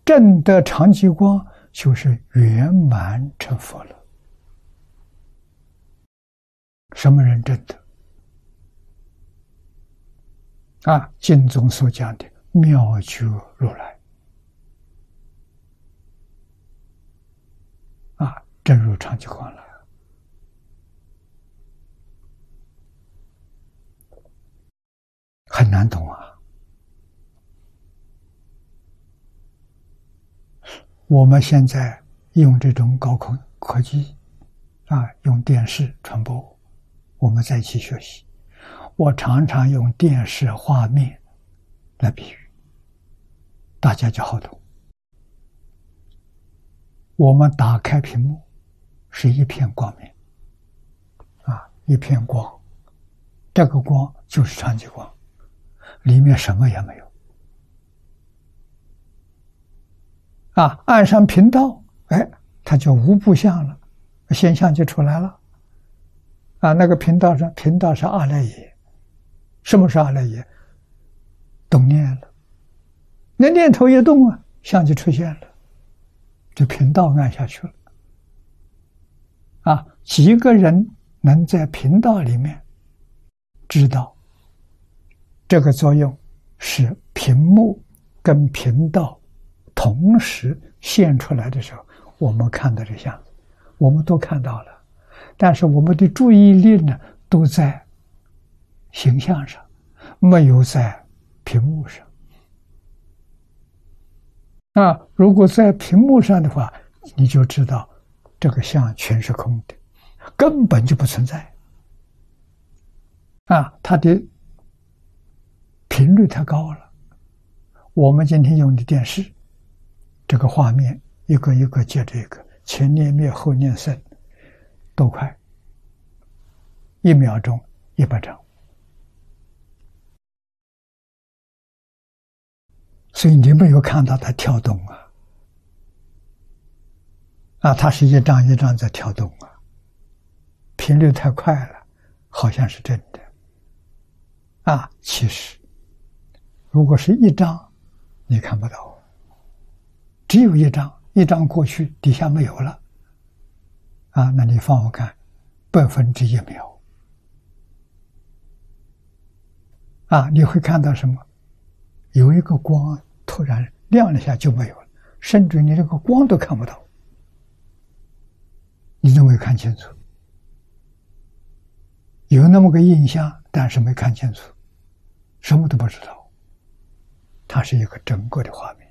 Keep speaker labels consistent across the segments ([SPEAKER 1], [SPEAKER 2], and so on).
[SPEAKER 1] 证得常寂光，就是圆满成佛了。什么人证得？经中所讲的妙觉如来，证入常寂光了。很难懂啊！我们现在用这种高科技用电视传播，我们在一起学习。我常常用电视画面来比喻，大家就好懂。我们打开屏幕是一片光明，一片光，这个光就是常寂光，里面什么也没有。按上频道，它就无不相了，现象就出来了。那个频道是阿赖耶。什么是阿赖耶？动念了，那念头一动相就出现了，这频道按下去了。几个人能在频道里面知道这个作用是屏幕跟频道同时现出来的时候，我们看到这相，我们都看到了，但是我们的注意力呢，都在形象上，没有在屏幕上。如果在屏幕上的话，你就知道这个相全是空的，根本就不存在。它的频率太高了。我们今天用的电视，这个画面一个一个接着一个，前念灭后念生，多快，1秒钟100张。所以你没有看到它跳动它是一张一张在跳动频率太快了，好像是真的其实如果是一张你看不到，只有一张，一张过去底下没有了那你放我看1/100秒你会看到什么？有一个光突然亮了一下就没有了，甚至你这个光都看不到，你都没看清楚。有那么个印象，但是没看清楚，什么都不知道，它是一个整个的画面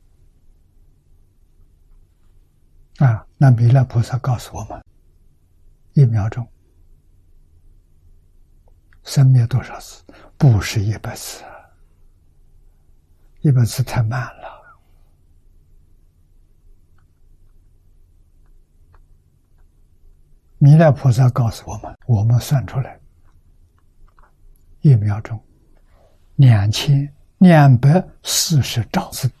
[SPEAKER 1] 那弥勒菩萨告诉我们，1秒钟生灭多少次？不是100次，100次太慢了。弥勒菩萨告诉我们，我们算出来1秒钟2240兆次。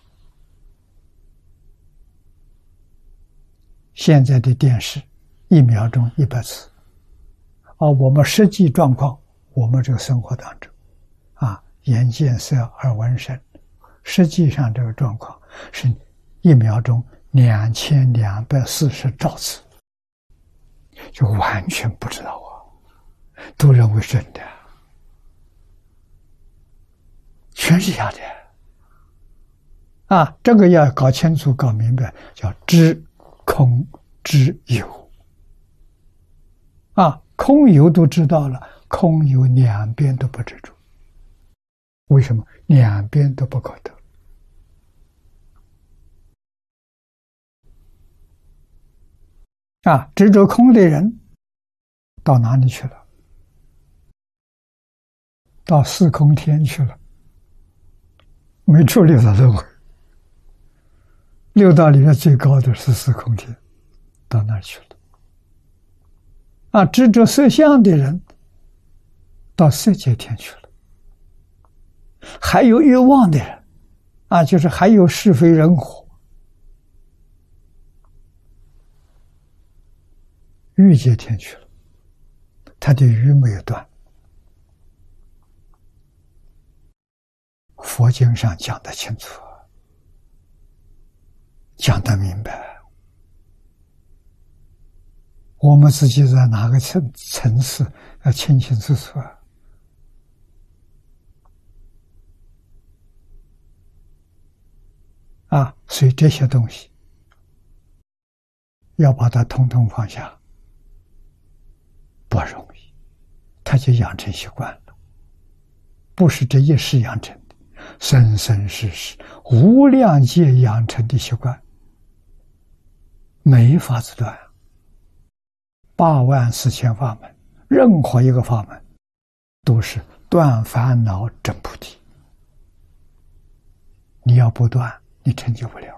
[SPEAKER 1] 现在的电视1秒钟100次我们实际状况，我们这个生活当中眼见色耳闻声，实际上这个状况是1秒钟2240兆次，就完全不知道都认为真的，全是假的这个要搞清楚搞明白，叫知空知有空有都知道了，空有两边都不执着。为什么？两边都不可得执着空的人到哪里去了？到四空天去了，没处理到轮回。六道里面最高的是四空天，到那儿去了。执着色相的人到色界天去了。还有欲望的人就是还有是非人火，欲界天去了，他的欲没有断。佛经上讲得清楚讲得明白。我们自己在哪个层次要清清楚楚所以这些东西要把它统统放下，不容易，他就养成习惯了，不是这一时养成的，生生世世无量劫养成的习惯，没法子断。84000法门，任何一个法门都是断烦恼证菩提。你要不断，你成就不了。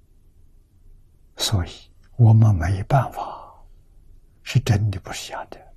[SPEAKER 1] 所以我们没办法，是真的，不是假的。